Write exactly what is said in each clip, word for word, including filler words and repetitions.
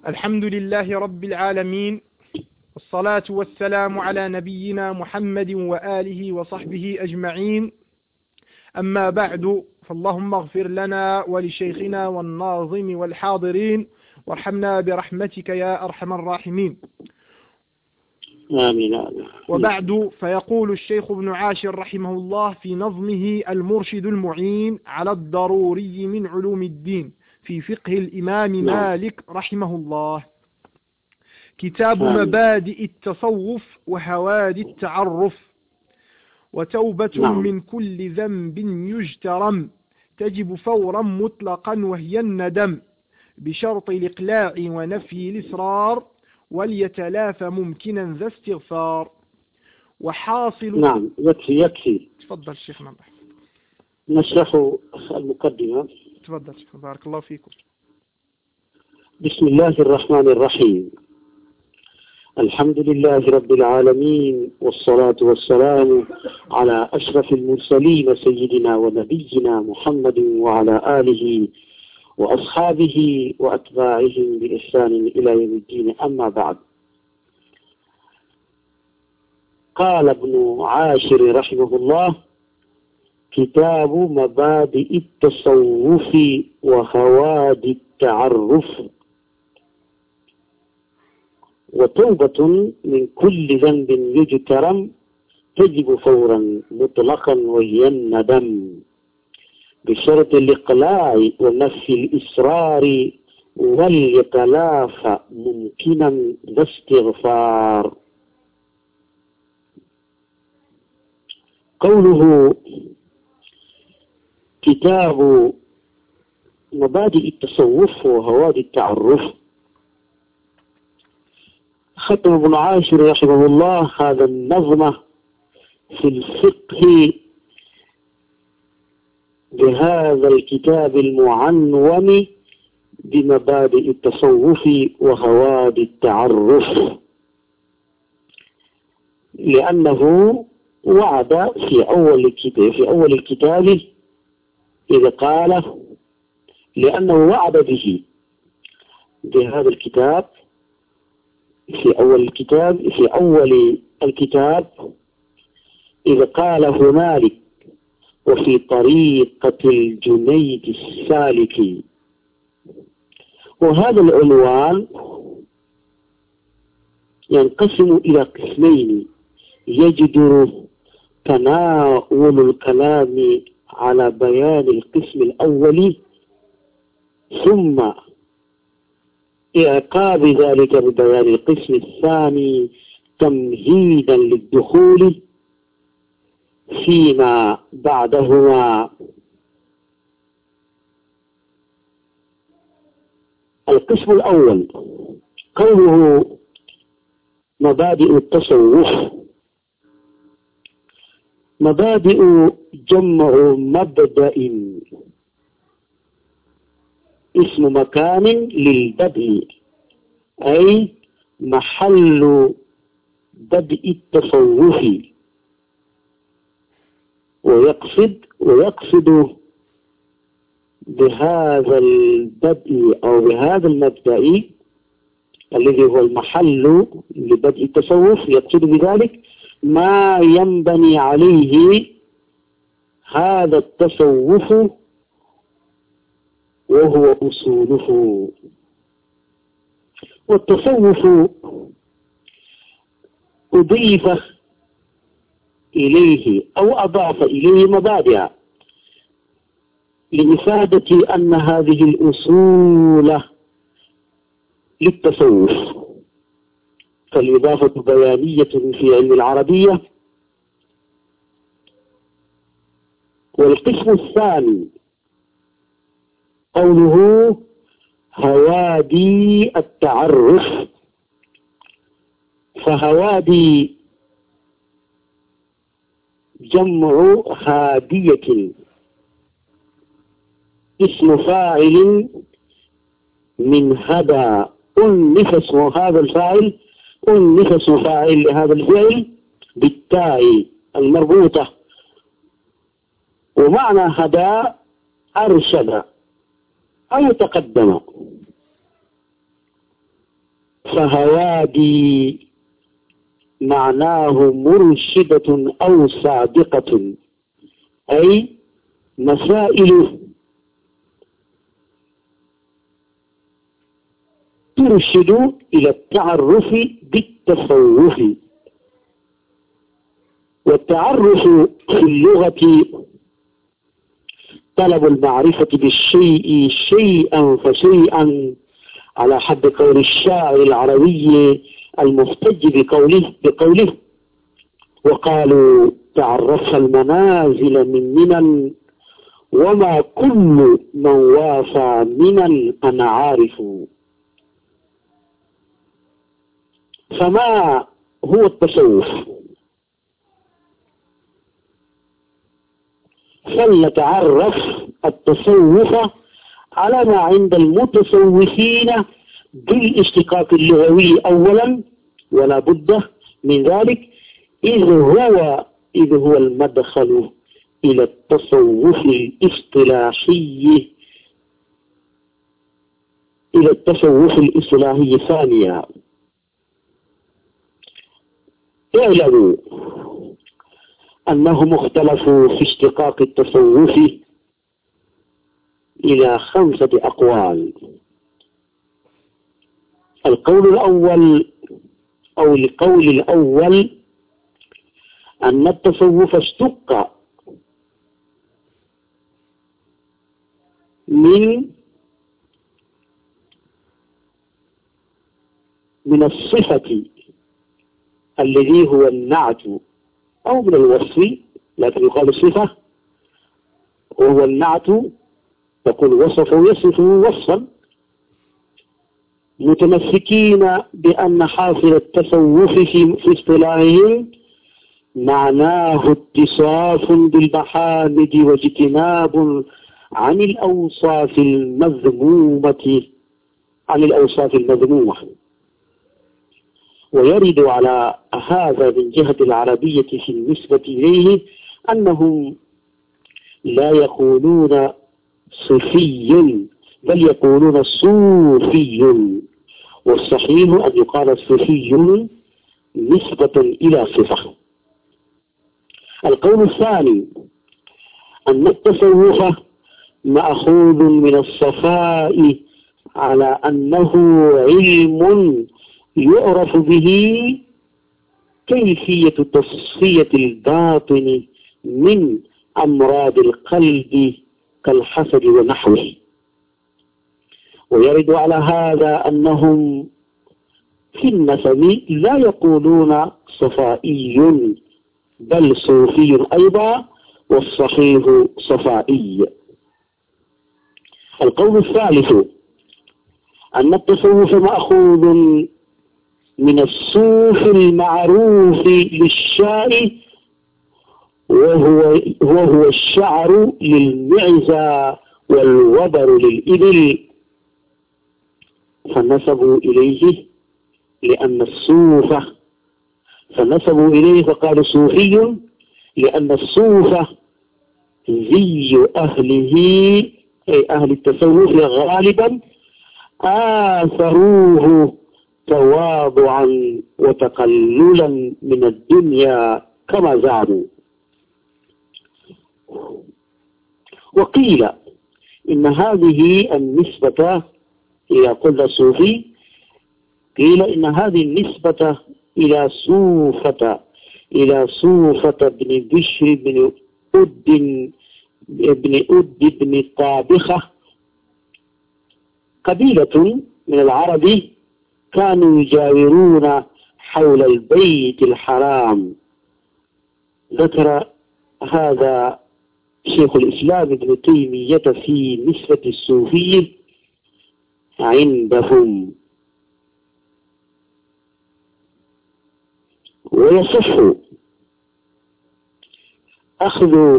الحمد لله رب العالمين، والصلاة والسلام على نبينا محمد وآله وصحبه أجمعين. أما بعد، فاللهم اغفر لنا ولشيخنا والناظم والحاضرين، وارحمنا برحمتك يا أرحم الراحمين. آمين آمين. وبعد، فيقول الشيخ ابن عاشر رحمه الله في نظمه المرشد المعين على الضروري من علوم الدين في فقه الإمام مالك رحمه الله: كتاب مبادئ التصوف وهوادي التعرف، وتوبة نعم. من كل ذنب يجترم، تجب فورا مطلقا وهي الندم، بشرط الإقلاع ونفي الإصرار، وليتلافى ممكنا ذا استغفار. وحاصل نعم، يكفي يكفي تفضل شيخنا. نشرح المقدمة. تفضل شيخنا، بارك الله فيكم. بسم الله الرحمن الرحيم. الحمد لله رب العالمين، والصلاة والسلام على أشرف المرسلين سيدنا ونبينا محمد وعلى آله وأصحابه وأتباعه بإحسان إلى يوم الدين. أما بعد، قال ابن عاشر رحمه الله: كتاب مبادئ التصوف وهوادي التعرف، وتوبة من كل ذنب يجترم، تجب فورا مطلقا وهي الندم، بشرط الإقلاع ونفي الإصرار، وليتلافى ممكنا ذا استغفار. قوله كتاب مبادئ التصوف وهوادي التعرف، ختم ابن عاشر رحمه الله هذا النظم في الفقه بهذا الكتاب المعنون بمبادئ التصوف وهوادي التعرف، لأنه وعد في أول الكتاب في أول الكتاب إذا قال، لأنه وعد به بهذا الكتاب في أول الكتاب في أول الكتاب إذا قال هنالك: وفي طريقة الجنيد السالك. وهذا العنوان ينقسم إلى قسمين: يجدر تناول الكلام على بيان القسم الأول، ثم إعقاب ذلك ببيان القسم الثاني تمهيدا للدخول فيما بعدهما. القسم الأول قوله مبادئ التصوف. مبادئ جمع مبدأ، اسم مكان للبدء، أي محل بدء التصوف. ويقصد ويقصد بهذا البدء أو بهذا المبدأ الذي هو المحل لبدء التصوف، يقصد بذلك ما ينبني عليه هذا التصوف وهو أصوله. والتصوف أضيف إليه أو أضاف إليه مبادئ لإفادة أن هذه الأصول للتصوف، فالإضافة بيانية في علم العربية. والقسم الثاني قوله هوادي التعرف. فهوادي جمع هادية، اسم فاعل من هدى، أنف اسم هذا الفاعل أنف اسم فاعل لهذا الفعل بالتاء المربوطة. ومعنى هدى أرشد أو تقدم. فهوادي معناه مرشدة أو صادقة، أي مسائل ترشد إلى التعرف بالتصوف. والتعرف في اللغة طلب المعرفة بالشيء شيئا فشيئا، على حد قول الشاعر العربي المفتج بقوله, بقوله وقالوا تعرف المنازل من منن وما كل من وافى منن أنا عارف. فما هو التصوف؟ فلنتعرف التصوف على ما عند المتصوفين بالاشتقاق اللغوي أولا، ولا بد من ذلك، إذ هو إذ هو المدخل إلى التصوف الاصطلاحي إلى التصوف الاصطلاحي ثانيا. اعلموا أنهم اختلفوا في اشتقاق التصوف إلى خمسة أقوال. القول الأول أو القول الأول أن التصوف اشتق من من الصفة الذي هو النعت، أو من الوصف، لكن يقال الصفة وهو النعت، تقول وصفه يصف وصفا، متمسكين بأن حاصل التصوف في اصطلاحهم معناه اتصاف بالمحامد واجتناب عن الأوصاف المذمومة عن الأوصاف المذمومة. ويرد على هذا من جهة العربية في النسبة إليه أنهم لا يقولون صوفي بل يقولون صوفي، والصحيح أن يقال صوفي نسبة إلى صفة. القول الثاني أن التصوف مأخوذ من الصفاء على أنه علم يعرف به كيفية تصفية الباطن من أمراض القلب كالحسد ونحوه. ويرد على هذا أنهم في النسب لا يقولون صفائي بل صوفي أيضا، والصحيح صفائي. القول الثالث أن التصوف مأخوذ من الصوف المعروف للشاء، وهو, وهو الشعر للمعزى والوبر للإبل، فنسبوا إليه لأن الصوف فنسبوا إليه فقالوا صوفي لأن الصوف زي أهله أي أهل التصوف غالبا آثروه تواضعا وتقللا من الدنيا كما زعموا. وقيل إن هذه النسبة إلى قلنا صوفي، قيل إن هذه النسبة إلى صوفة إلى صوفة بن بشر بن أد بن أد بن طابخة، قبيلة من العرب كانوا يجاورون حول البيت الحرام. ذكر هذا شيخ الإسلام ابن تيمية في نسبة الصوفية عندهم. ويصح أخذ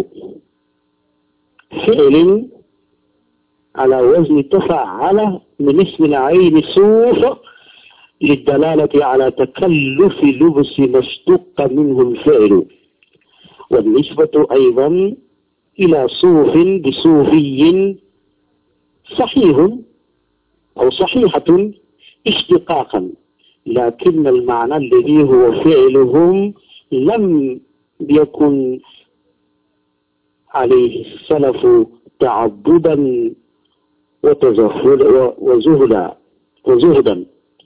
فعل على وزن تفعل من اسم العين صوف للدلالة على تكلف لبس ما اشتق منه الفعل، والنسبة أيضا إلى صوف بصوفي صحيح أو صحيحة اشتقاقا، لكن المعنى الذي هو فعلهم لم يكن عليه السلف تعبدا وزهدا وزهدا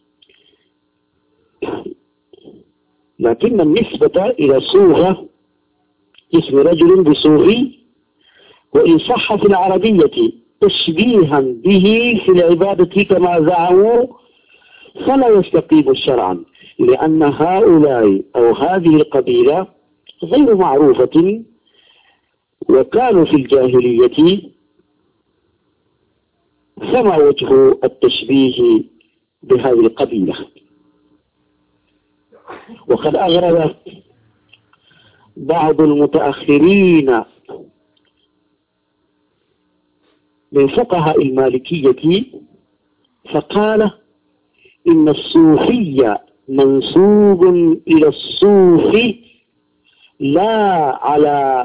لكن النسبة إلى صوفة اسم رجل بصوفي، وإن صح في العربية تشبيها به في العبادة كما زعموا فلا يستقيم شرعا، لأن هؤلاء أو هذه القبيلة غير معروفة وكانوا في الجاهلية، فما وجه التشبيه بهذه القبيلة؟ وقد أغرب بعض المتأخرين من فقهاء المالكية فقال إن الصوفي منسوب إلى الصوف لا على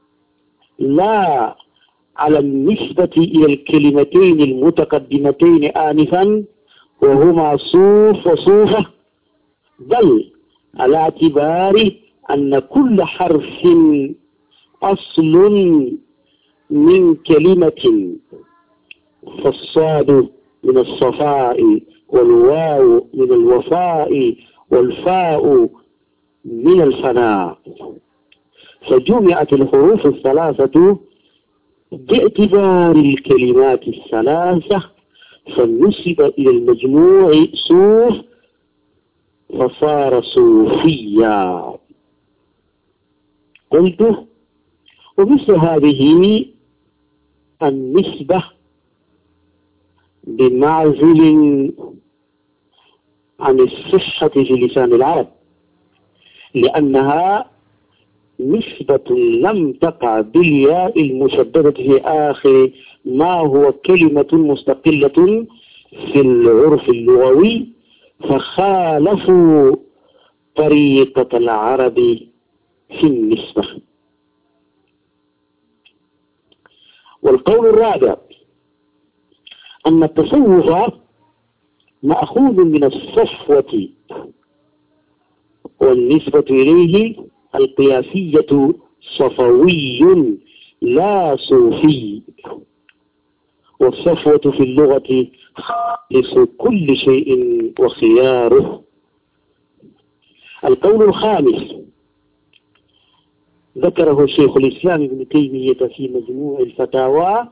لا على النسبة إلى الكلمتين المتقدمتين آنفا وهما صوف وصوفة، بل على اعتبار أن كل حرف أصل من كلمة، فالصاد من الصفاء والواو من الوفاء والفاء من الفناء، فجمعت الحروف الثلاثة باعتبار الكلمات الثلاثة فنسب إلى المجموع صوف فصار صوفيا. قلت ومثل هذه النسبة بمعزل عن الصحة في لسان العرب، لأنها نسبة لم تقع بالياء المشددة في آخر ما هو كلمة مستقلة في العرف اللغوي، فخالفوا طريقة العرب في النسبة. والقول الرابع أن التصوف مأخوذ من الصفوة، والنسبة إليه القياسية صفوي لا صوفي، والصفوة في اللغة خالص كل شيء وخياره. القول الخامس ذكره شيخ الإسلام ابن تيمية في مجموع الفتاوى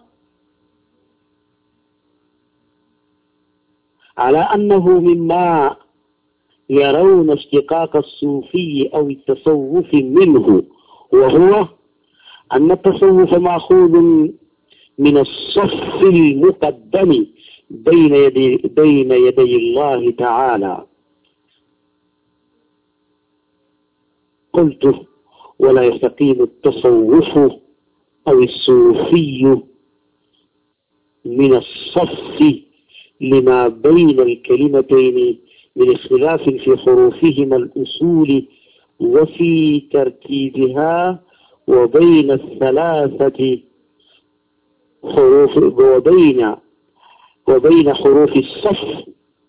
على أنه مما يرون اشتقاق الصوفي أو التصوف منه، وهو أن التصوف مأخوذ من الصف المقدم بين يدي, بين يدي الله تعالى. قلت ولا يستقيم التصوف أو الصوفي من الصف لما بين الكلمتين من اختلاف في حروفهما الأصول وفي ترتيبها، وبين الثلاثة حروف وبين وبين حروف الصف.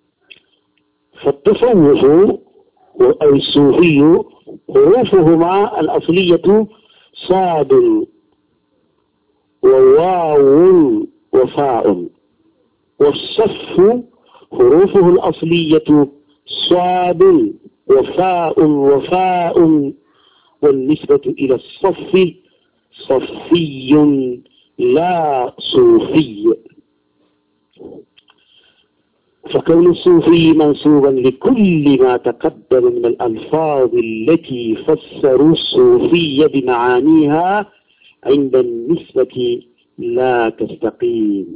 فالتصوف أو الصوفي حروفهما الأصلية صاد وواو وفاء، والصف حروفه الأصلية صاد وفاء وفاء، والنسبة إلى الصف صفي لا صوفي. فكون الصوفي منسوبا لكل ما تقدم من الألفاظ التي فسروا الصوفية بمعانيها عند النسبة لا تستقيم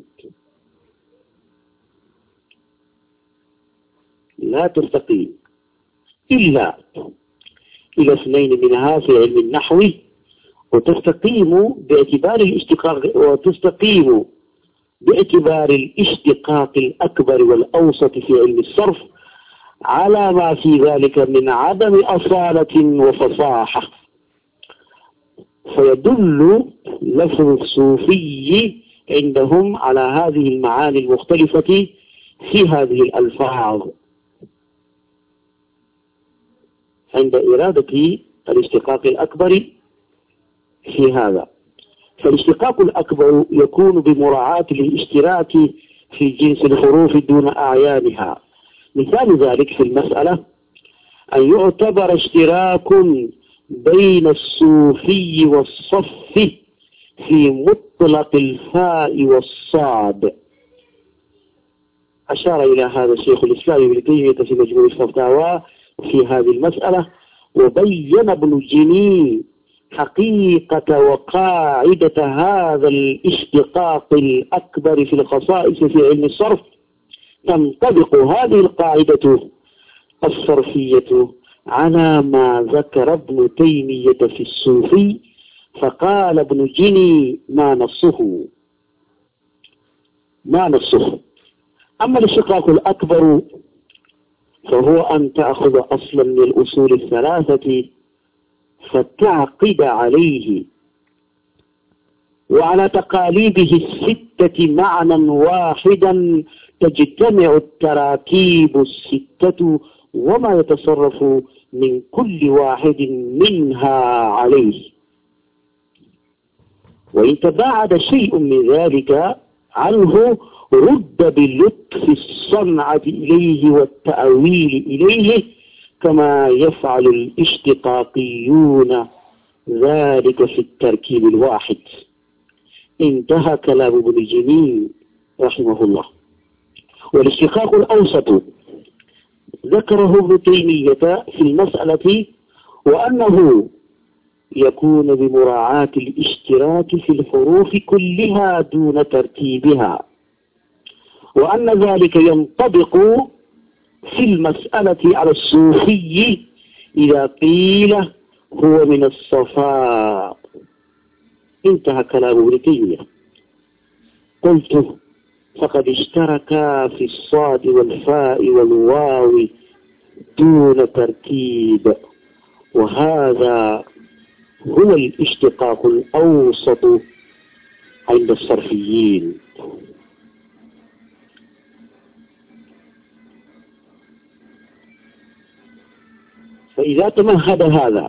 لا تستقيم إلا إلى اثنين منها في علم النحو، وتستقيم باعتبار الاشتقاق وتستقيم باعتبار الاشتقاق الأكبر والأوسط في علم الصرف على ما في ذلك من عدم أصالة وفصاحة، فيدل لفظ الصوفي عندهم على هذه المعاني المختلفة في هذه الألفاظ. عند إرادة الاشتقاق الأكبر في هذا. فالاشتقاق الأكبر يكون بمراعاة الاشتراك في جنس الحروف دون أعيانها. مثال ذلك في المسألة أن يعتبر اشتراك بين الصوفي والصف في مطلق الفاء والصاد. أشار إلى هذا الشيخ الإسلام ابن تيمية في مجموع الفتاوى في هذه المسألة، وبين ابن جني حقيقة وقاعدة هذا الاشتقاق الأكبر في الخصائص في علم الصرف. تنطبق هذه القاعدة الصرفية على ما ذكر ابن تيمية في الصوفي، فقال ابن جني ما نصه ما نصه أما الاشتقاق الأكبر فهو أن تأخذ أصلا من الأصول الثلاثة فتعقد عليه وعلى تقاليبه الستة معنى واحدا تجتمع التراكيب الستة وما يتصرف من كل واحد منها عليه. وإن تباعد شيء من ذلك عنه رد بلطف الصنعة إليه والتأويل إليه كما يفعل الاشتقاقيون ذلك في التركيب الواحد. انتهى كلام ابن جني رحمه الله. والاشتقاق الأوسط ذكره ابن تيمية في المسألة، وأنه يكون بمراعاة الاشتراك في الحروف كلها دون ترتيبها، وأن ذلك ينطبق في المسألة على الصوفي إذا قيل هو من الصفاء. انتهى كلام ابن تيمية. قلت فقد اشتركا في الصاد والفاء والواو دون ترتيب، وهذا هو الاشتقاق الأوسط عند الصرفيين. فإذا تمهد هذا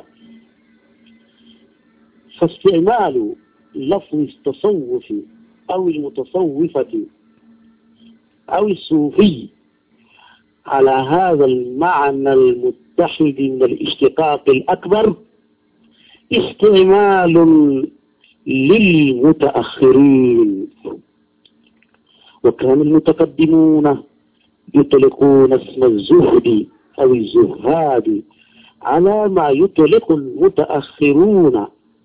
فاستعمال لفظ التصوف أو المتصوفة أو الصوفي على هذا المعنى المتحد من الاشتقاق الأكبر استعمال للمتأخرين، وكان المتقدمون يطلقون اسم الزهد أو الزهاد على ما يطلق المتأخرون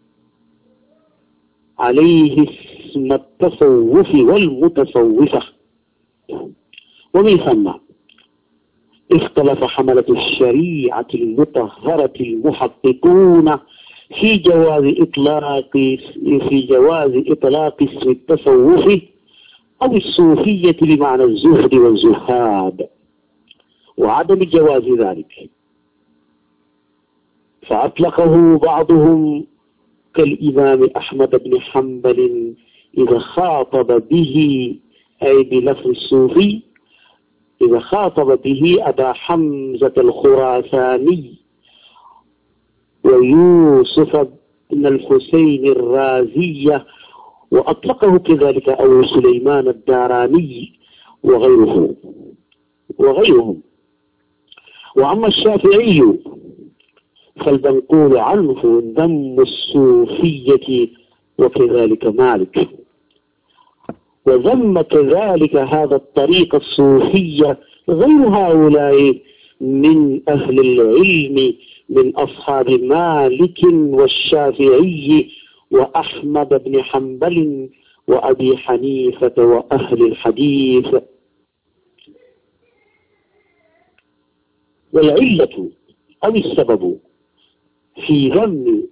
عليه اسم التصوف والمتصوفة. ومن ثم اختلف حملة الشريعة المطهرة المحققون في جواز إطلاق في جواز إطلاق اسم التصوف أو الصوفية بمعنى الزهد والزهاد وعدم جواز ذلك، فأطلقه بعضهم كالإمام أحمد بن حنبل إذا خاطب به أي بلفظ الصوفي إذا خاطب به أبا حمزة الخراساني ويوسف بن الحسين الرازية، وأطلقه كذلك أبو سليمان الداراني وغيره وغيرهم. وأما الشافعي فالمنقول عنه ذم الصوفية وكذلك مالك، وذم كذلك هذا الطريق الصوفية غير هؤلاء من أهل العلم من أصحاب مالك والشافعي وأحمد بن حنبل وأبي حنيفة وأهل الحديث. والعلة أو السبب في ذم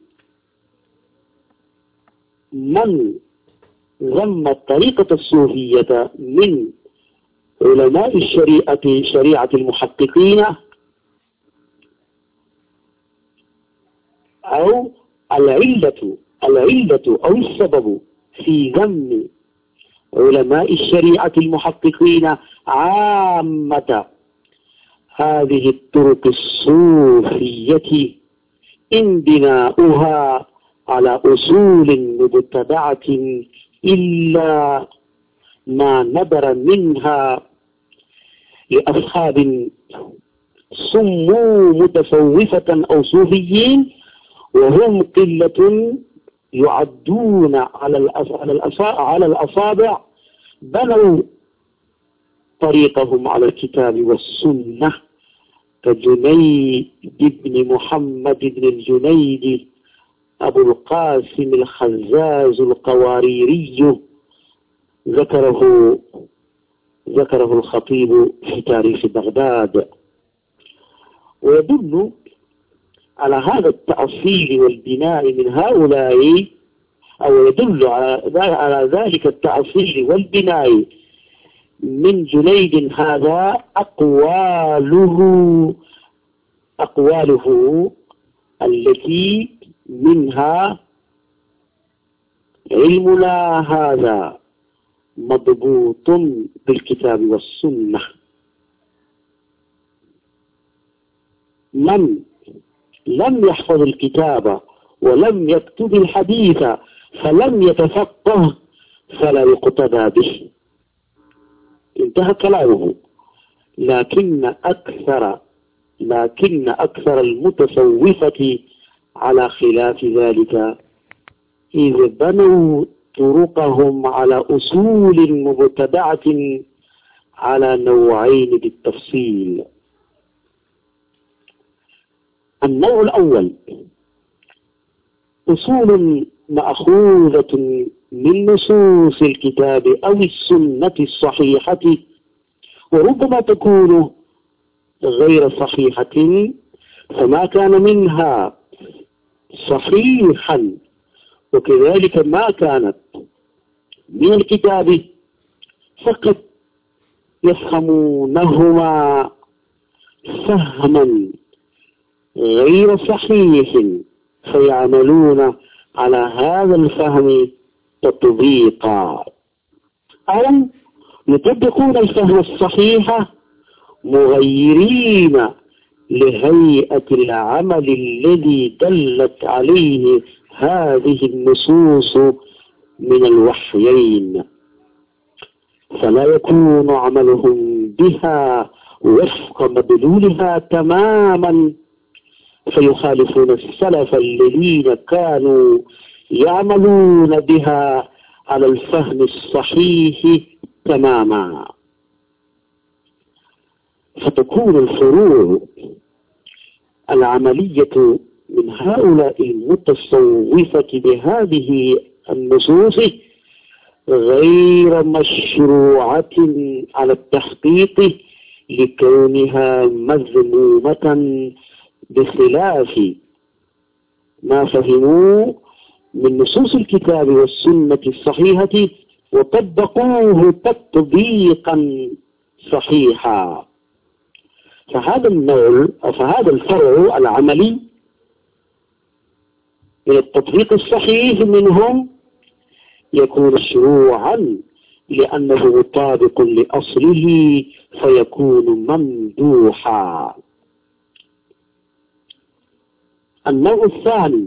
من ذم الطريقة الصوفية من علماء الشريعة شريعة المحققين أو العلة العلة أو السبب في ذم علماء الشريعة المحققين عامة هذه الطرق الصوفية انبناؤها على أصول مبتدعة إلا ما ندر منها لأصحاب سموا متصوفة أو صوفيين، وهم قلة يعدون على على الأصابع، بنوا طريقهم على الكتاب والسنة، كجنيد بن محمد بن الجنيد أبو القاسم الخزاز القواريري، ذكره ذكره الخطيب في تاريخ بغداد. ويدل على هذا التأصيل والبناء من هؤلاء، أو يدل على ذلك التأصيل والبناء من جنيد هذا أقواله أقواله التي منها علمنا هذا مضبوط بالكتاب والسنة. من لم يحفظ الكتاب ولم يكتب الحديث فلم يتفقه فلا يقتدى به. انتهى كلامه. لكن أكثر لكن أكثر المتصوفة على خلاف ذلك، إذ بنوا طرقهم على أصول مبتدعة على نوعين بالتفصيل. النوع الأول أصول مأخوذة من نصوص الكتاب أو السنة الصحيحة، وربما تكون غير صحيحة، فما كان منها صحيحا، وكذلك ما كانت من الكتاب فقط يفهمونهما فهما غير صحيح، فيعملون على هذا الفهم تطبيقا، أو يطبقون الفهم الصحيح مغيرين لهيئة العمل الذي دلت عليه هذه النصوص من الوحيين، فلا يكون عملهم بها وفق مدلولها تماما، فيخالفون السلف الذين كانوا يعملون بها على الفهم الصحيح تماما. فتكون الفروع العملية من هؤلاء المتصوفة بهذه النصوص غير مشروعة على التحقيق، لكونها مذمومة بخلاف ما فهموا من نصوص الكتاب والسنة الصحيحة وطبقوه تطبيقا صحيحا. فهذا النوع أو فهذا الفرع العملي من التطبيق الصحيح منهم يكون مشروعا لأنه مطابق لأصله، فيكون ممدوحا. النوع الثاني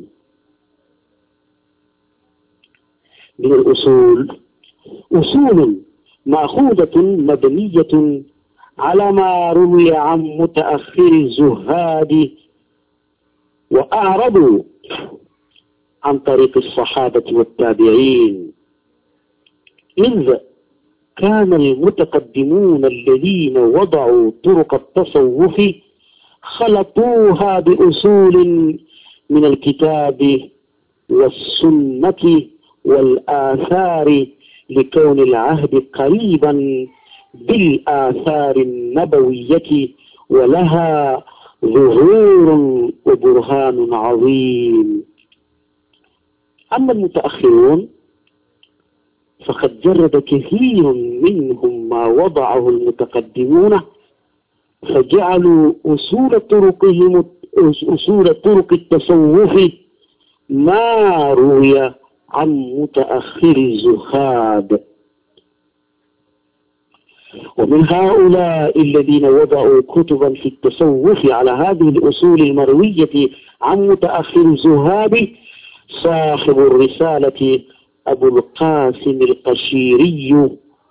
من الأصول أصول مأخوذة مبنية على ما روي عن متأخر الزهاد وأعرضوا عن طريق الصحابة والتابعين، إذ كان المتقدمون الذين وضعوا طرق التصوف خلطوها بأصول من الكتاب والسنة والآثار، لكون العهد قريبا بالآثار النبوية ولها ظهور وبرهان عظيم. أما المتأخرون فقد جرد كثير منهم ما وضعه المتقدمون، فجعلوا أصول طرقهم أصول طرق التصوف ما روي عن متأخر الزهاد. ومن هؤلاء الذين وضعوا كتبا في التصوف على هذه الأصول المروية عن متأخر الزهاد صاحب الرسالة أبو القاسم القشيري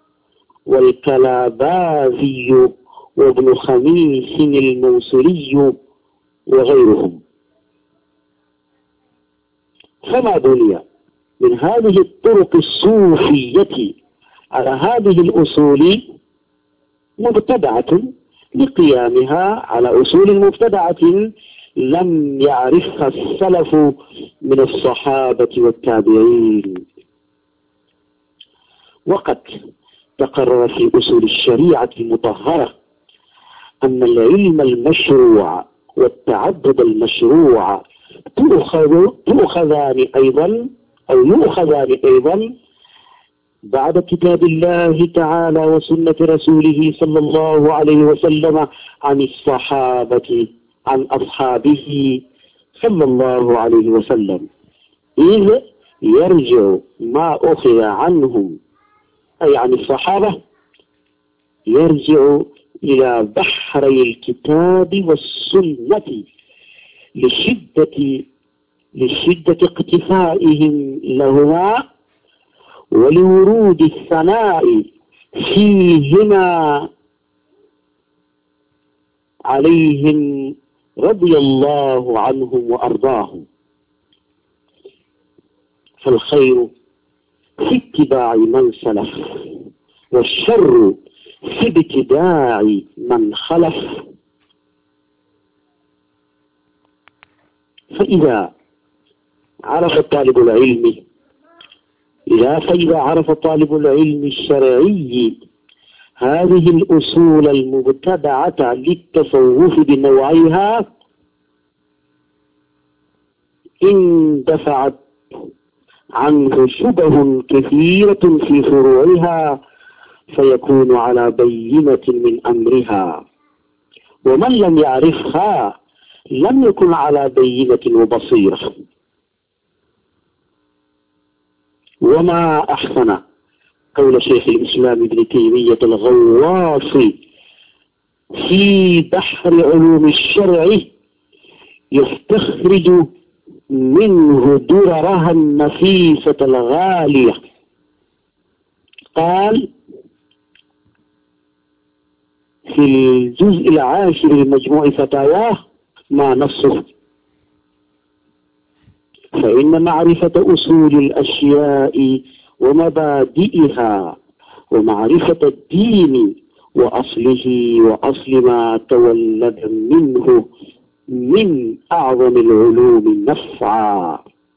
والكلاباذي وابن خميس الموصلي وغيرهم. فما بني من هذه الطرق الصوفية على هذه الأصول مبتدعة لقيامها على أصول مبتدعة لم يعرفها السلف من الصحابة والتابعين. وقد تقرر في أصول الشريعة المطهرة أن العلم المشروع والتعبد المشروع تؤخذ تؤخذان أيضا أو يؤخذان أيضا بعد كتاب الله تعالى وسنة رسوله صلى الله عليه وسلم عن الصحابة عن أصحابه صلى الله عليه وسلم، إذ يرجع ما أخذ عنهم أي عن الصحابة يرجع إلى بحري الكتاب والسنة لشدة لشدة اقتفائهم لهما ولورود الثناء فيهما عليهم رضي الله عنهم وأرضاهم. فالخير في اتباع من سلف، والشر في ابتداع من خلف. فإذا عرف طالب العلم إذا فإذا عرف طالب العلم الشرعي هذه الأصول المبتدعة للتصوف بنوعيها اندفعت عنه شبه كثيرة في فروعها فيكون على بينة من أمرها، ومن لم يعرفها لم يكن على بينة وبصيرة. وما أحسن قول شيخ الإسلام ابن تيمية الغواص في بحر علوم الشرع يستخرج منه دررها النفيسة الغالية. قال في الجزء العاشر من مجموع فتاواه ما نصه: فإن معرفة أصول الأشياء ومبادئها ومعرفة الدين وأصله وأصل ما تولد منه من أعظم العلوم نفعا،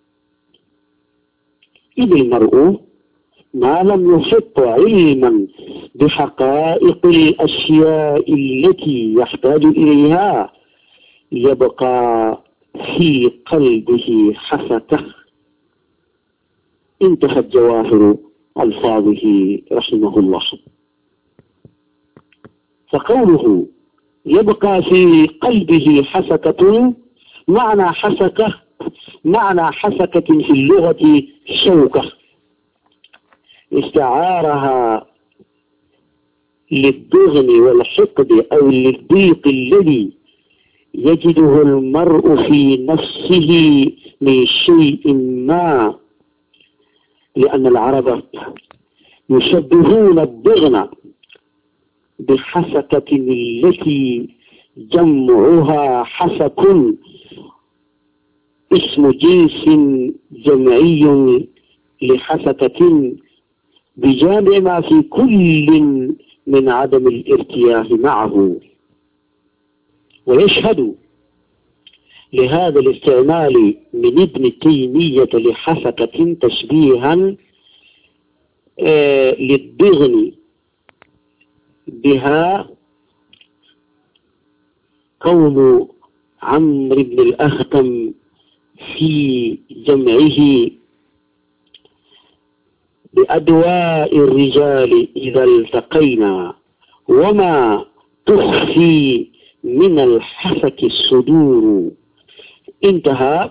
إذ المرء ما لم يحط علما بحقائق الأشياء التي يحتاج إليها يبقى في قلبه حسكة. انتهت جواهر ألفاظه رحمه الله. فقوله يبقى في قلبه حسكة، معنى حسكة معنى حسكة في اللغة شوكة، استعارها للضغن والحقد أو للضيق الذي يجده المرء في نفسه من شيء ما، لأن العرب يشبهون الضغن بحسكة التي جمعها حسك، اسم جنس جمعي لحسكة بجامع ما في كل من عدم الارتياح معه. ويشهد لهذا الاستعمال من ابن تيمية لحسكة تشبيها آه للضغن بها قول عمرو بن الأخطم في جمعه: بأدواء الرجال إذا التقينا وما تخفي من الحسك الصدور. انتهى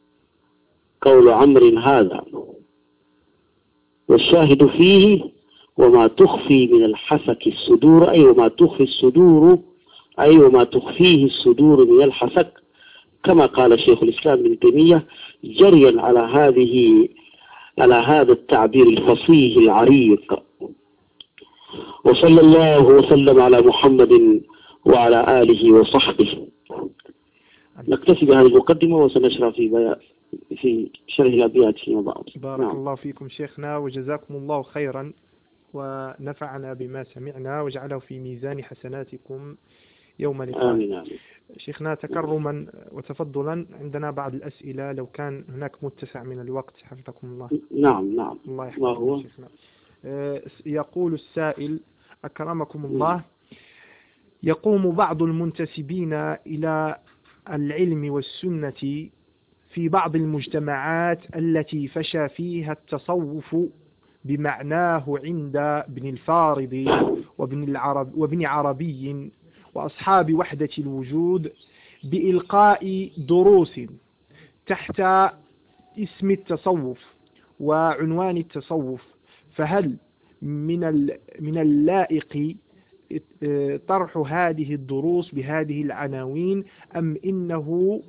قول عمرو هذا، والشاهد فيه وما تخفي من الحسك الصدور، أي وما تخفي الصدور، أي وما تخفيه الصدور من الحسك، كما قال شيخ الإسلام ابن تيمية جريا على هذه على هذا التعبير الفصيح العريق. وصلى الله وسلم على محمد وعلى آله وصحبه. نكتفي بهذه المقدمة وسنشرع في في شرح الأبيات فيما بعد. بارك نعم. الله فيكم شيخنا وجزاكم الله خيرا ونفعنا بما سمعنا وجعله في ميزان حسناتكم يوم اللقاء. آمين آمين. شيخنا تكرما وتفضلا عندنا بعض الأسئلة لو كان هناك متسع من الوقت حفظكم الله. نعم نعم. الله يحفظكم شيخنا. يقول السائل أكرمكم الله، يقوم بعض المنتسبين إلى العلم والسنة في بعض المجتمعات التي فشى فيها التصوف بمعناه عند ابن الفارض وابن, العرب وابن عربي وأصحاب وحدة الوجود بإلقاء دروس تحت اسم التصوف وعنوان التصوف، فهل من من اللائق طرح هذه الدروس بهذه العناوين أم إنه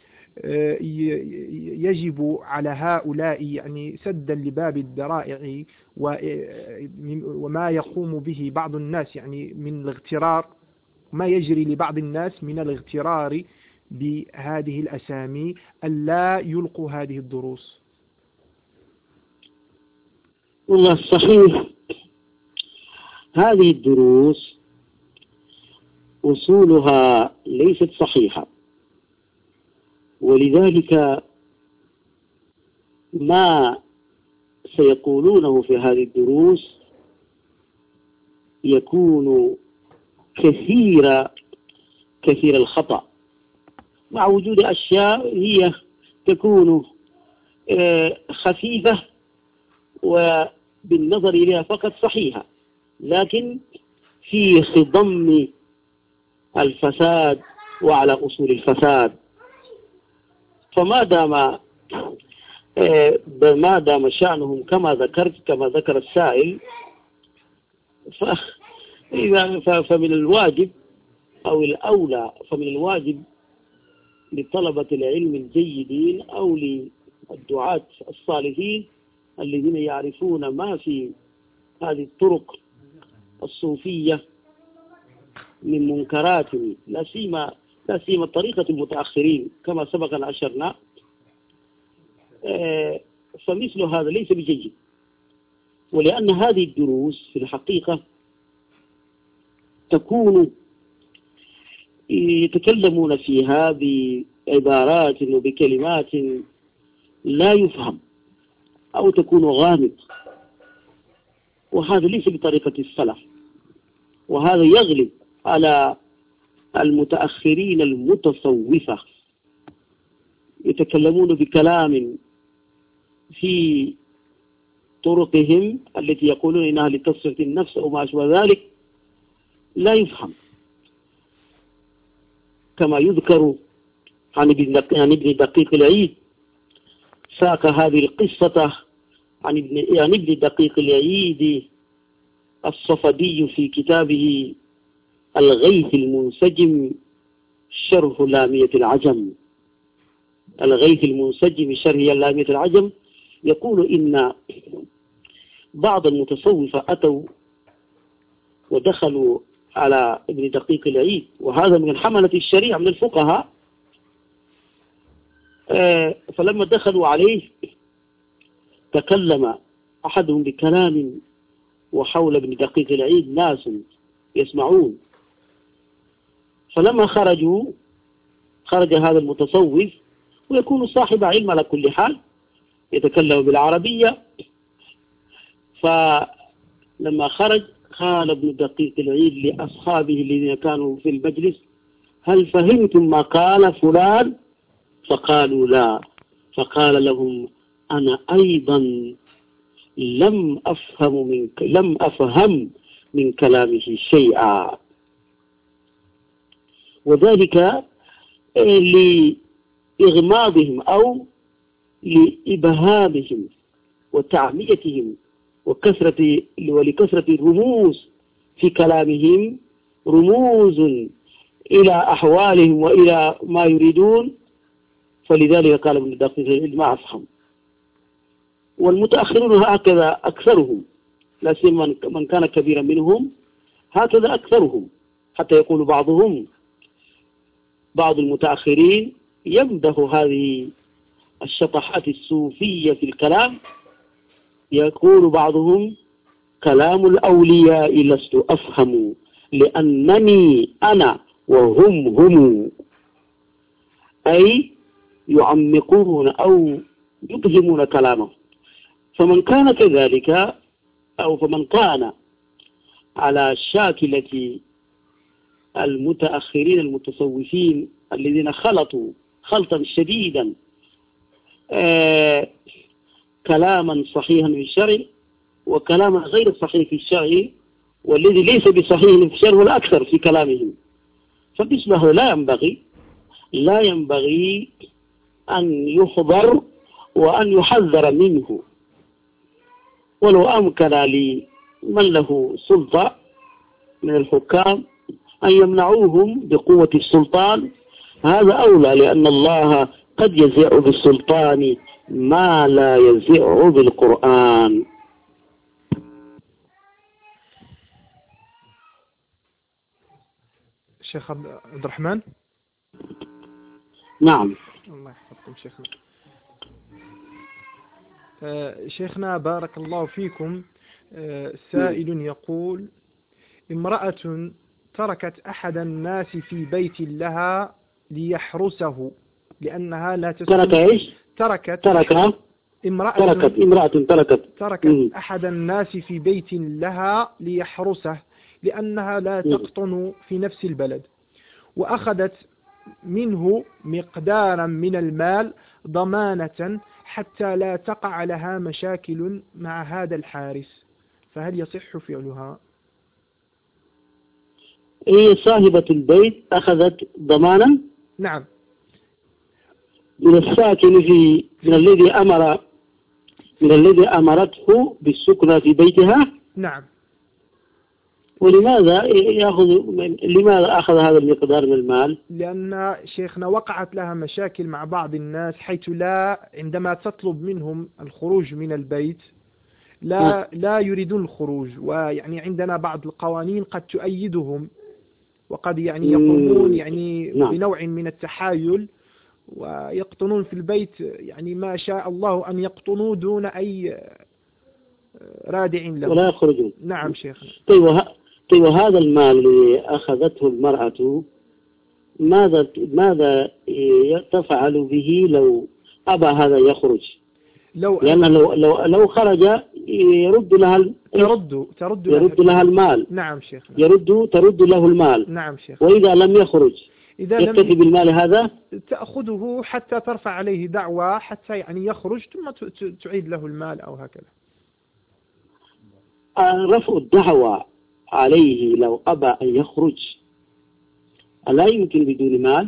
يجب على هؤلاء يعني سدا لباب الذرائع وما يقوم به بعض الناس يعني من الاغترار، ما يجري لبعض الناس من الاغترار بهذه الأسامي ألا يلقوا هذه الدروس؟ والله صحيح، هذه الدروس أصولها ليست صحيحة، ولذلك ما سيقولونه في هذه الدروس يكون كثير كثير الخطأ، مع وجود أشياء هي تكون خفيفة وبالنظر إليها فقط صحيحة، لكن في خضم الفساد وعلى أصول الفساد. فما دام ما دام شأنهم كما ذكرت كما ذكر السائل، فمن الواجب أو الأولى فمن الواجب لطلبة العلم الجيدين أو للدعاة الصالحين الذين يعرفون ما في هذه الطرق الصوفية من منكرات، لا سيما لا سيما طريقة المتأخرين كما سبق أن أشرنا، فمثل هذا ليس بجيد. ولأن هذه الدروس في الحقيقة تكون يتكلمون فيها بعبارات وبكلمات لا يفهم أو تكون غامض، وهذا ليس بطريقة السلف، وهذا يغلب على المتأخرين المتصوفة، يتكلمون بكلام في طرقهم التي يقولون إنها لتصفية النفس أو ما أشبه ذلك لا يفهم، كما يذكر عن ابن دقيق العيد، ساق هذه القصة عن ابن عن ابن دقيق العيد الصفدي في كتابه الغيث المنسجم شرح لامية العجم. الغيث المنسجم شرح لامية العجم يقول إن بعض المتصوفة أتوا ودخلوا على ابن دقيق العيد، وهذا من حملة الشريعة من الفقهاء، فلما دخلوا عليه تكلم أحدهم بكلام وحول ابن دقيق العيد ناس يسمعون، فلما خرجوا خرج هذا المتصوف ويكون صاحب علم على كل حال يتكلم بالعربية، فلما خرج قال ابن دقيق العيد لأصحابه الذين كانوا في المجلس: هل فهمتم ما قال فلان؟ فقالوا لا، فقال لهم: أنا أيضا لم أفهم من لم أفهم من كلامه شيئا. وذلك لإغماضهم أو لإبهامهم وتعميتهم وكثرة ولكثرة الرموز في كلامهم، رموز إلى أحوالهم وإلى ما يريدون، فلذلك قال ابن دقيق ما أفهم. والمتأخرون هكذا أكثرهم، لا سيما من كان كبيرا منهم هكذا أكثرهم، حتى يقول بعضهم بعض المتأخرين يمدح هذه الشطحات الصوفية في الكلام، يقول بعضهم كلام الأولياء لست أفهم لأنني أنا وهم هم، أي يعمقون أو يبهمون كلامه. فمن كان كذلك أو فمن كان على شاكلة المتأخرين المتصوفين الذين خلطوا خلطا شديدا آه كلاما صحيحا في الشرع وكلاما غير صحيح في الشرع، والذي ليس بصحيح في الشرع ولا أكثر في كلامهم، فباسمه لا ينبغي لا ينبغي أن يحضر وأن يحذر منه. ولو أمكن لمن له سلطة من الحكام أن يمنعوهم بقوة السلطان هذا أولى، لأن الله قد يزع بالسلطان ما لا يزع بالقرآن. شيخ عبد الرحمن. نعم. الله يحفظكم شيخنا. آه شيخنا بارك الله فيكم. آه سائل يقول: امرأة تركت أحد الناس في بيت لها ليحرسه لأنها لا تسكن. ترك إيش؟ تركت ترك امرأة تركت امرأة تركت تركت م. أحد الناس في بيت لها ليحرسه لأنها لا تقطن في نفس البلد، وأخذت منه مقدارا من المال ضمانة حتى لا تقع لها مشاكل مع هذا الحارس، فهل يصح فعلها؟ هي صاحبة البيت أخذت ضمانا نعم من الساكن في من الذي أمر من الذي أمرته بالسكنة في بيتها. نعم. ولماذا يأخذ لماذا أخذ هذا المقدار من المال؟ لأن شيخنا وقعت لها مشاكل مع بعض الناس، حيث لا عندما تطلب منهم الخروج من البيت لا لا يريدون الخروج، ويعني عندنا بعض القوانين قد تؤيدهم، وقد يعني يقومون يعني بنوع من التحايل ويقطنون في البيت يعني ما شاء الله أن يقطنوا دون أي رادع له ولا يخرجون. نعم شيخنا. طيب وه... طيب وهذا المال الذي أخذته المرأة ماذا ماذا تفعل به لو أبى هذا يخرج؟ لو لأن لو لو لو خرج يرد لها ال... ترد ترد يرد لها المال. نعم شيخنا. يرد ترد له المال. نعم شيخنا. وإذا لم يخرج إذا يكتفي لم بالمال هذا؟ تأخذه حتى ترفع عليه دعوى حتى يعني يخرج ثم تعيد له المال أو هكذا. رفع الدعوى عليه لو أبى أن يخرج ألا يمكن بدون مال؟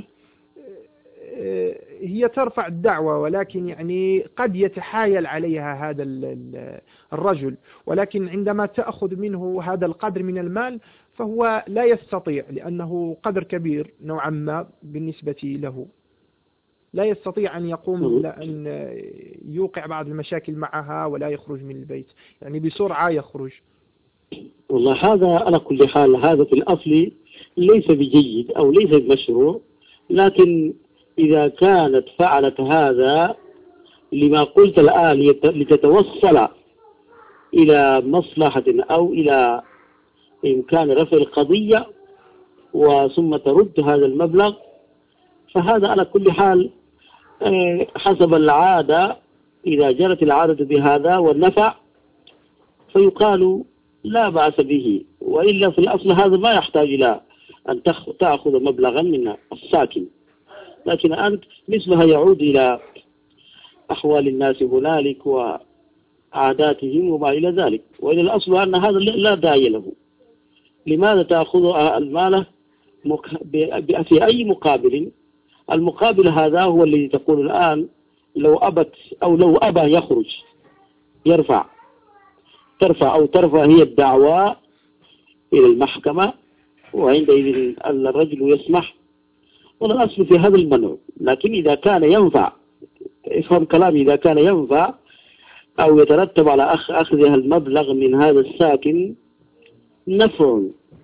هي ترفع الدعوة، ولكن يعني قد يتحايل عليها هذا الرجل، ولكن عندما تأخذ منه هذا القدر من المال فهو لا يستطيع، لأنه قدر كبير نوعا ما بالنسبة له، لا يستطيع أن يقوم أن يوقع بعض المشاكل معها ولا يخرج من البيت، يعني بسرعة يخرج. والله هذا على كل حال هذا في الأصل ليس بجيد أو ليس بمشروع، لكن إذا كانت فعلت هذا لما قلت الآن لتتوصل إلى مصلحة أو إلى إمكان رفع القضية وثم ترد هذا المبلغ، فهذا على كل حال حسب العادة، إذا جرت العادة بهذا والنفع فيقال لا بأس به، وإلا في الأصل هذا ما يحتاج إلى أن تأخذ مبلغا من الساكن، لكن أنت مثلها يعود إلى أحوال الناس هنالك وعاداتهم وما إلى ذلك، وإلى الأصل أن هذا لا داعي له. لماذا تأخذ المال في أي مقابل؟ المقابل هذا هو الذي تقول الآن لو أبت أو لو أبى يخرج يرفع ترفع أو ترفع هي الدعوى إلى المحكمة، وعندئذ الرجل يسمح، والأصل في هذا المنع. لكن إذا كان ينفع، افهم كلامي، إذا كان ينفع أو يترتب على أخ أخذها المبلغ من هذا الساكن نفع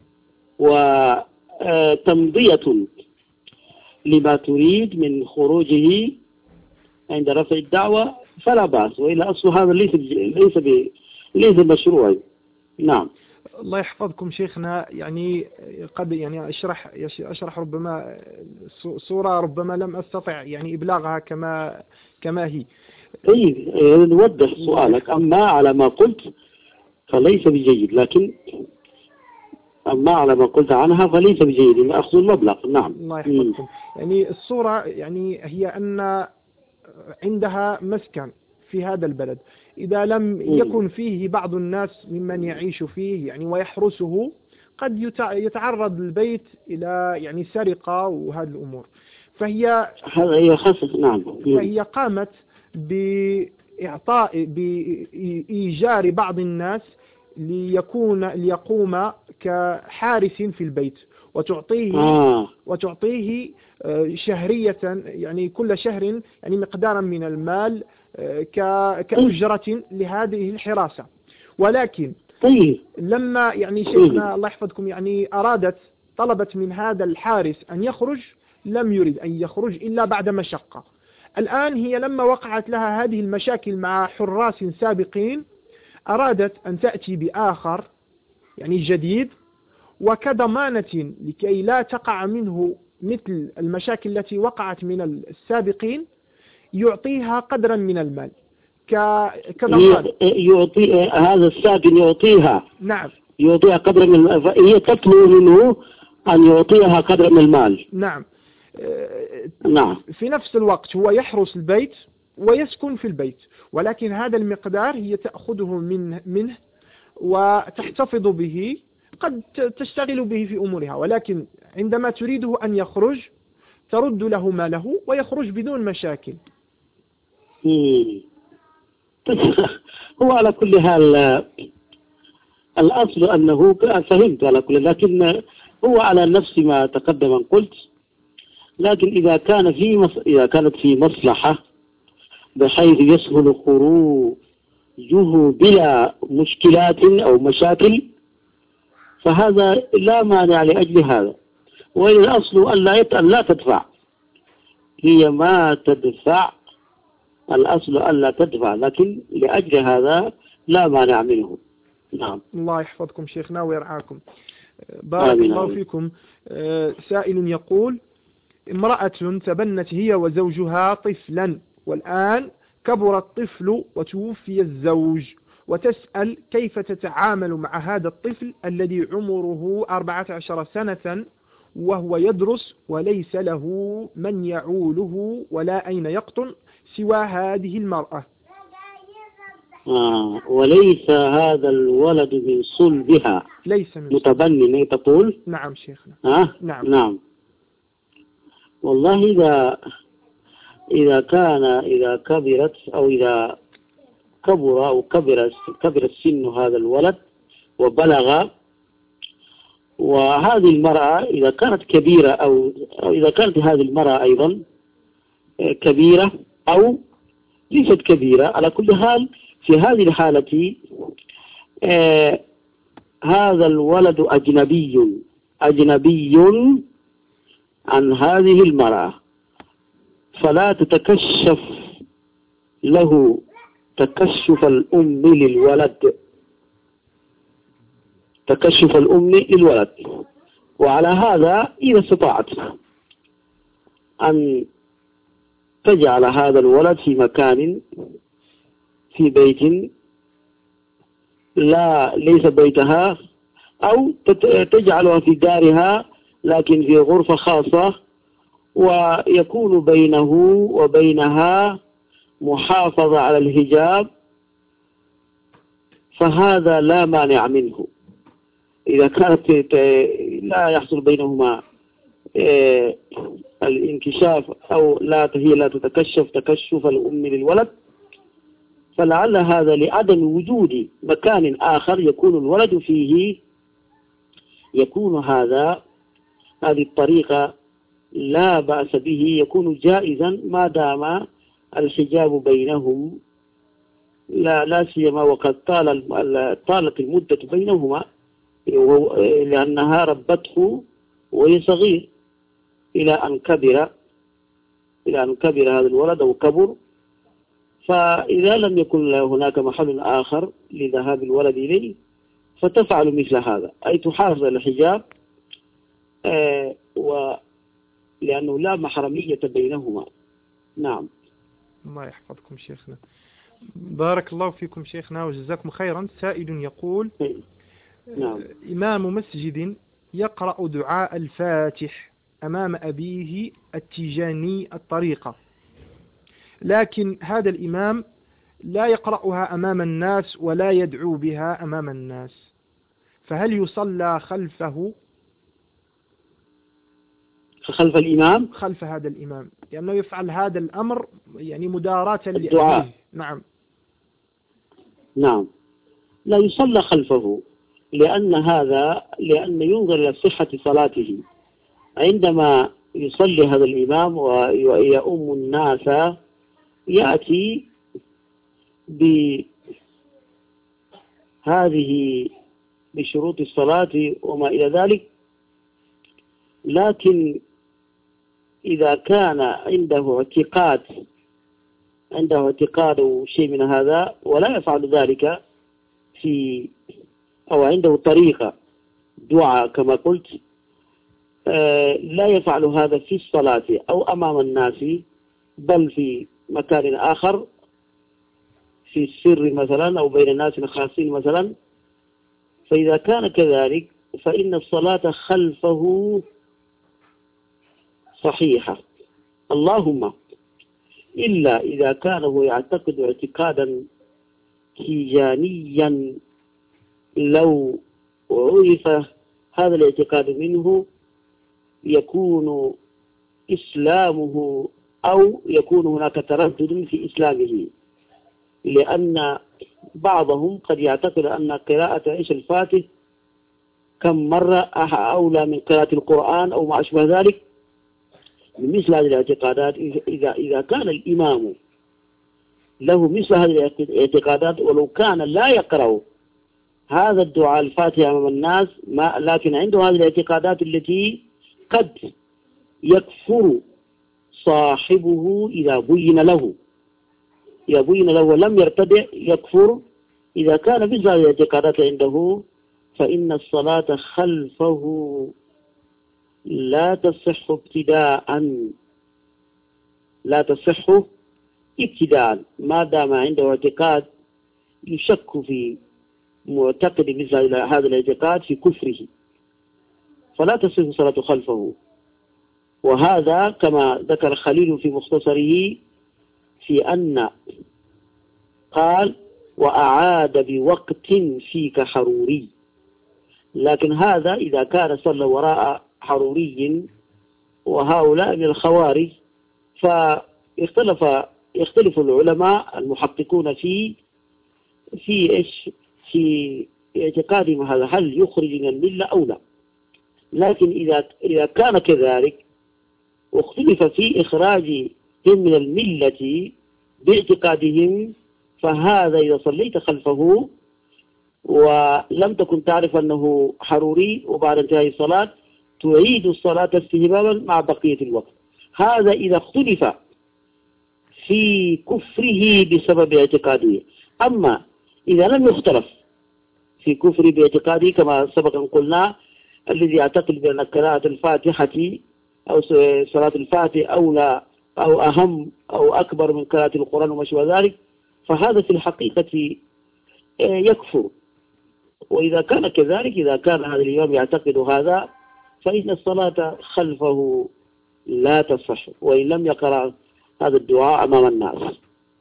وتمضية لما تريد من خروجه عند رفع الدعوة فلا بأس، وإلا أصل هذا ليس ليس ب... ليس مشروع. نعم. الله يحفظكم شيخنا. يعني قد يعني أشرح أشرح ربما صورة ربما لم أستطع يعني إبلاغها كما كما هي. طيب نوضح سؤالك. أما على ما قلت فليس بجيد، لكن أما على ما قلت عنها فليس بجيد إن أخذ المبلغ. نعم. الله يحفظكم. يعني الصورة يعني هي أن عندها مسكن في هذا البلد، إذا لم يكن فيه بعض الناس ممن يعيش فيه يعني ويحرسه، قد يتعرض البيت إلى يعني سرقة وهذه الأمور، فهي هذا يخصص. نعم. فهي قامت بإعطاء بإيجار بعض الناس ليكون ليقوم كحارس في البيت، وتعطيه آه. وتعطيه شهرية يعني كل شهر يعني مقدارا من المال كأجرة لهذه الحراسة. ولكن طيب. لما يعني شيخنا الله يحفظكم يعني أرادت طلبت من هذا الحارس أن يخرج، لم يرد أن يخرج إلا بعد مشقة. الآن هي لما وقعت لها هذه المشاكل مع حراس سابقين، أرادت أن تأتي بآخر يعني جديد وكضمانة لكي لا تقع منه مثل المشاكل التي وقعت من السابقين، يعطيها قدرا من المال كضمان. يعطي هذا الساكن يعطيها. نعم. يعطيها قدر من المال. هي تطلب منه أن يعطيها قدر من المال. نعم. نعم. في نفس الوقت هو يحرس البيت ويسكن في البيت، ولكن هذا المقدار هي تأخذه من منه وتحتفظ به، قد تشتغل به في أمورها، ولكن عندما تريده أن يخرج ترد له ماله ويخرج بدون مشاكل. هو على كل حال الأصل أنه فهمت على كل، لكن هو على نفس ما تقدم أن قلت. لكن إذا كان في مص... إذا كانت في مصلحة بحيث يسهل خروجه بلا مشكلات أو مشاكل فهذا لا مانع لأجل هذا. والأصل أن لا لا تدفع، هي ما تدفع، الأصل أن لا تدفع، لكن لأجل هذا لا مانع منه. نعم. الله يحفظكم شيخنا ويرعاكم. بارك الله فيكم. سائل يقول: امرأة تبنت هي وزوجها طفلا، والآن كبر الطفل وتوفي الزوج، وتسأل كيف تتعامل مع هذا الطفل الذي عمره أربعة عشر سنة وهو يدرس وليس له من يعوله ولا أين يقطن سوى هذه المرأة. آه وليس هذا الولد من صلبها، ليس من متبني تقول؟ نعم شيخنا. آه؟ نعم. نعم. والله إذا إذا كان إذا كبرت أو إذا كبر أو كبر كبر السن هذا الولد وبلغ، وهذه المرأة إذا كانت كبيرة أو, أو إذا كانت هذه المرأة أيضا كبيرة أو ليست كبيرة، على كل حال في هذه الحالة آه هذا الولد أجنبي أجنبي عن هذه المرأة، فلا تتكشف له تكشف الأم للولد تكشف الأم للولد. وعلى هذا إذا استطاعت أن تجعل هذا الولد في مكان في بيت لا ليس بيتها، أو تجعلها في دارها لكن في غرفة خاصة، ويكون بينه وبينها محافظة على الحجاب، فهذا لا مانع منه إذا كانت لا يحصل بينهما الانكشاف أو لا هي لا تتكشف تكشف الأم للولد، فلعل هذا لعدم وجود مكان آخر يكون الولد فيه، يكون هذا هذه الطريقة لا بأس به، يكون جائزا ما دام الحجاب بينهم، لا لا سيما وقد طال طالت المدة بينهما، لأنها ربته وهي صغير إلى أن كبر إلى أن كبر هذا الولد أو كبر. فإذا لم يكن هناك محل آخر لذهاب الولد إليه فتفعل مثل هذا، أي تحافظ على الحجاب، آه ولأنه لا محرمية بينهما. نعم. الله يحفظكم شيخنا، بارك الله فيكم شيخنا وجزاكم خيرا. سائل يقول: نعم. إمام مسجد يقرأ دعاء الفاتح أمام أبيه التيجاني الطريقة، لكن هذا الإمام لا يقرأها أمام الناس ولا يدعو بها أمام الناس، فهل يصلى خلفه خلف الإمام خلف هذا الإمام لأنه يفعل هذا الأمر يعني مداراة الدعاء؟ لأبيه. نعم. نعم، لا يصلى خلفه، لأن هذا لأن ينظر إلى صحة صلاته. عندما يصلي هذا الإمام ويؤم الناس يأتي بهذه بشروط الصلاة وما إلى ذلك، لكن إذا كان عنده اعتقاد عنده اعتقاد أو شيء من هذا ولا يفعل ذلك في أو عنده طريقة دعاء كما قلت، آه لا يفعل هذا في الصلاة أو أمام الناس، بل في مكان آخر في السر مثلا أو بين الناس الخاصين مثلا. فإذا كان كذلك فإن الصلاة خلفه صحيحة، اللهم إلا إذا كان هو يعتقد اعتقادا تيجانيا، لو عرف هذا الاعتقاد منه يكون إسلامه أو يكون هناك تردد في إسلامه، لأن بعضهم قد يعتقد أن قراءة عيش الفاتح كم مرة أولى من قراءة القرآن أو ما أشبه ذلك. مثل هذه الاعتقادات إذا إذا كان الإمام له مثل هذه الاعتقادات ولو كان لا يقرأ هذا الدعاء الفاتحة أمام الناس، ما لكن عنده هذه الاعتقادات التي قد يكفر صاحبه إذا بين له إذا بين له ولم يرتدع يكفر. إذا كان مثل هذه الاعتقادات عنده فإن الصلاة خلفه لا تصح ابتداء لا تصح ابتداء ما دام عنده اعتقاد يشك في معتقد مثل هذا الاعتقاد في كفره، فلا تصح الصلاة خلفه. وهذا كما ذكر خليل في مختصره في أن قال: وأعاد بوقت فيك حروري، لكن هذا إذا كان صلى وراء حروري وهؤلاء من الخوارج، فاختلف يختلف العلماء المحققون في في إيش في اعتقادهم هذا، هل يخرج من الملة أو لا. لكن إذا إذا كان كذلك واختلف في إخراجهم من الملة باعتقادهم، فهذا إذا صليت خلفه ولم تكن تعرف أنه حروري وبعد انتهاء الصلاة تعيد الصلاة استهبابا مع بقية الوقت. هذا إذا اختلف في كفره بسبب اعتقاده. أما إذا لم يختلف في كفره باعتقاده كما سبق أن قلنا، الذي يعتقد بأن قراءة الفاتحة أو صلاة الفاتحة أولى أو أهم أو أكبر من قراءة القرآن وما شابه ذلك، فهذا في الحقيقة يكفر. وإذا كان كذلك، إذا كان هذا الإمام يعتقد هذا، فإن الصلاة خلفه لا تصح وإن لم يقرأ هذا الدعاء أمام الناس.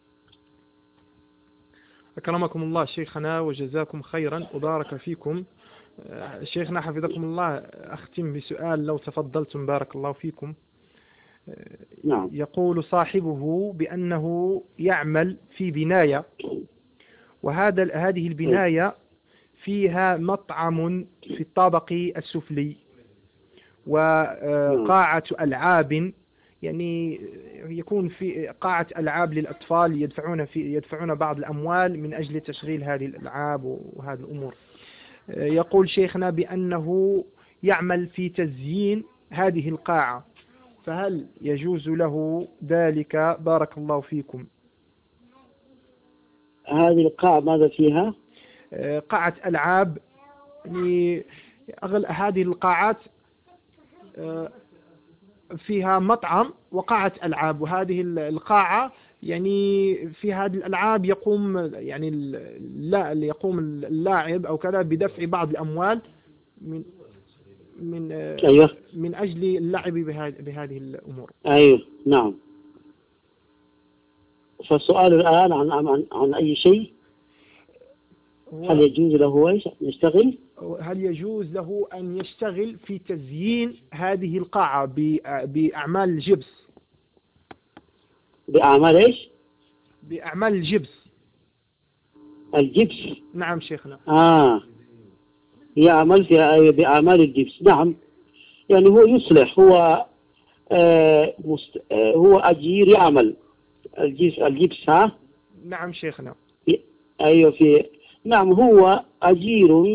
أكرمكم الله شيخنا وجزاكم خيرا وبارك فيكم. شيخنا حفظكم الله، أختم بسؤال لو تفضلتم بارك الله فيكم. نعم. يقول صاحبه بأنه يعمل في بناية، وهذا هذه البناية فيها مطعم في الطابق السفلي وقاعة ألعاب، يعني يكون في قاعة ألعاب للأطفال يدفعون في يدفعون بعض الأموال من أجل تشغيل هذه الألعاب وهذه الأمور. يقول شيخنا بأنه يعمل في تزيين هذه القاعة، فهل يجوز له ذلك؟ بارك الله فيكم. هذه القاعة ماذا فيها؟ قاعة ألعاب، يعني أغلب هذه القاعات فيها مطعم وقاعة ألعاب، وهذه القاعة يعني في هذه الألعاب يقوم يعني لا يقوم اللاعب أو كذا بدفع بعض الأموال من من أيوه. من أجل اللعب بهذه الأمور. أيوه نعم. فالسؤال الآن عن عن عن أي شيء؟ هل يجوز له ايش يشتغل؟ هل يجوز له أن يشتغل في تزيين هذه القاعة بأعمال الجبس؟ بأعمال ايش؟ بأعمال الجبس. الجبس؟ نعم شيخنا. آه يعمل في بأعمال الجبس. نعم، يعني هو يصلح، هو آه مست... آه هو أجير يعمل الجبس الجبس ها؟ نعم شيخنا. أيوه في نعم، هو أجير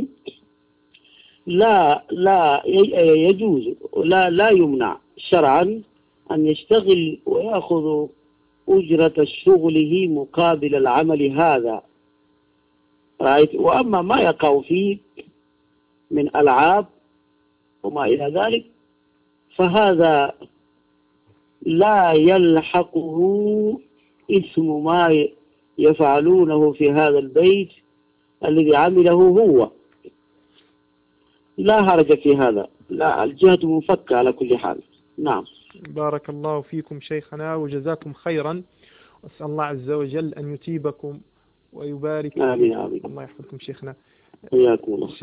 لا لا يجوز لا لا يمنع شرعا أن يشتغل ويأخذ أجرة شغله مقابل العمل هذا، رأيت. وأما ما يقع فيه من ألعاب وما إلى ذلك فهذا لا يلحقه اسم ما يفعلونه في هذا البيت الذي عمله هو، لا حرج في هذا، لا، الجهة منفكة على كل حال. نعم. بارك الله فيكم شيخنا وجزاكم خيرا، وأسأل الله عز وجل أن يتيبكم ويبارك. آمين آمين. الله يحفظكم شيخنا. حياكم الله.